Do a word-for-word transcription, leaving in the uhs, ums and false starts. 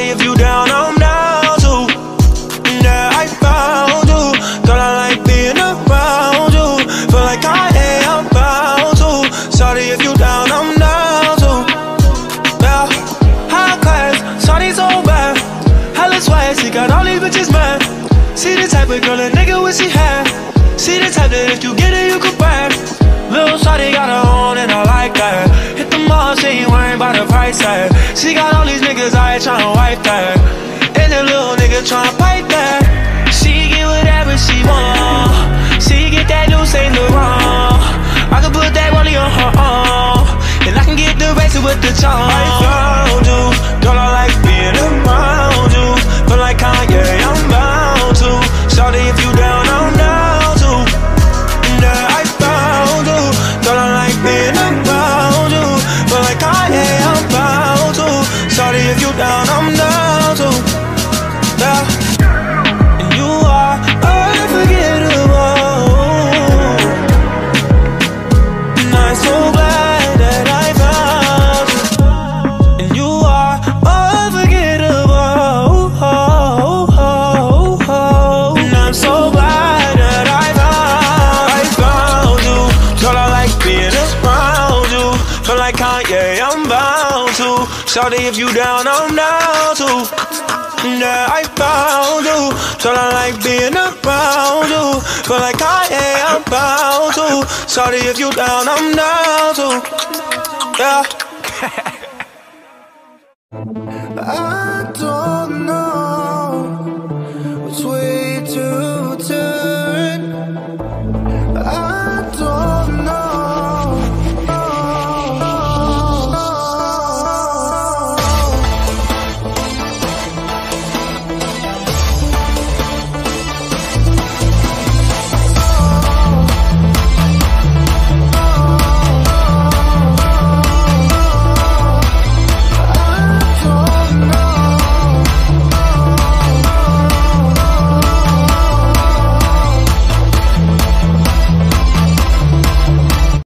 if you down, I'm down too. Yeah, I found you. Girl, I like being around you. Feel like I am bound to. Sorry if you down, I'm down too. Yeah, high class, sorry so bad. Hella swag, she got all these bitches mad. See the type of girl a nigga wish he had. See the type that if you get it, you could brag. Lil' shawty got her own and I like that. Hit the mall, she ain't worried about the price tag. She got all these niggas out here tryna wipe that. And the little nigga tryna pipe that. She get whatever she want. She get that new Saint Laurent. I can put that money on her arm, and I can get the rest with the charm. I found you, girl, I like being around you. Feel like Kanye, I'm bound to. Shawty, if you down, I'm down too. Yeah, I found you, girl, I like being around you. Feel like Kanye, I'm bound to. Shawty, if you down, I'm down too. Yeah, and you are unforgettable. And I'm so glad that I found you. And you are unforgettable. And I'm so glad that I found, I found you. Girl, I like being around you. Feel like Kanye, I'm bound to. Shawty, if you down, I'm down too. Yeah, I found you. Girl, I like being around you. Feel like Kanye, I'm bound to. Shawty, if you down, I'm down too. Yeah. I don't